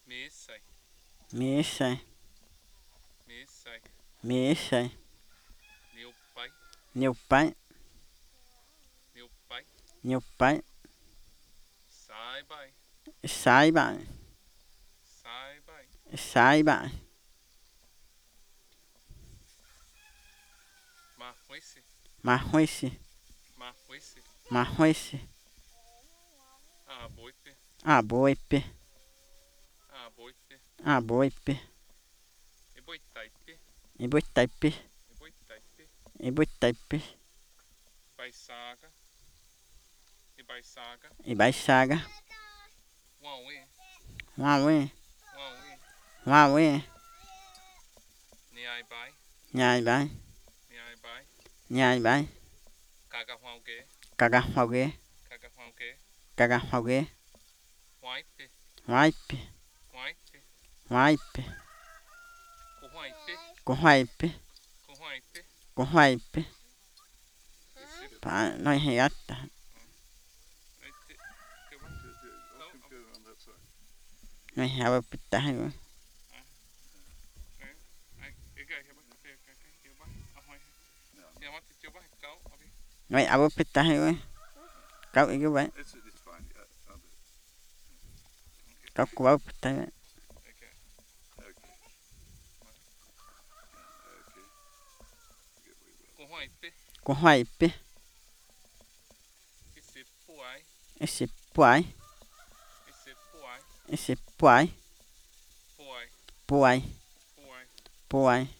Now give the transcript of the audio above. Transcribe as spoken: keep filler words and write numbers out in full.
Missai. Missai. Missai. Missai. Meu pai. Meu pai. Meu pai. Meu pai. Saiba. Saiba. Saiba. Saiba. Marruice. Marruice. Marruice. Marruice. Aboipe. Aboipe. Aboipe. Aboipe. Eboitaipe. Iboitaipe. Eboitaipe. Iboitaipe. Baisaga. Ibaisaga. Ibaisaga. Uauê. Uauê. Uauê. Uauê. Niaibai. Nhaibai. Niaibai. Nhaibai. Cagahuauguê. Cagahuauguê. Cagahuauguê. Cagahuauguê. Huaipe. Huaipe. Huaipe. Huaipe. Cuhuaipe. Cuhuaipe. Cuhuaipe. Cuhuaipe. Esse- Pá, nós regata. esse- que eu- I think go around that side. Nós raba pitarra. É. Ai, cái cái cái cái cái cái cái kiểu bác à hoài nhà mắt chiếu bác cáo ở bên Nós aba pitarra. Cậu ý cái vậy. It's, it's fine. Yeah, I'll do it. Cậu cũng aba pitarra. okay Okay. Yeah, okay. Forget we will. cô hoài pe Cuhuaipe. esse puai Esse puai. esse puai Esse puai. puai Puai. puai Puai.